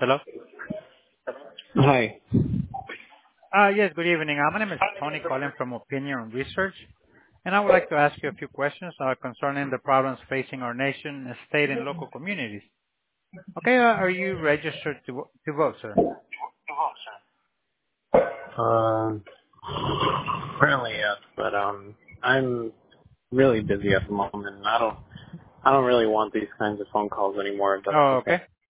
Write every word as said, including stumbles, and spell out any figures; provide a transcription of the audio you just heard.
Hello? Hi. Uh, Yes, good evening. Uh, My name is Tony calling from Opinion Research, and I would like to ask you a few questions uh, concerning the problems facing our nation, state, and local communities. Okay, uh, are you registered to vo- to vote, sir? Um, Currently, yes, but um, I'm really busy at the moment, and I don't, I don't really want these kinds of phone calls anymore. If that's Oh, okay. okay.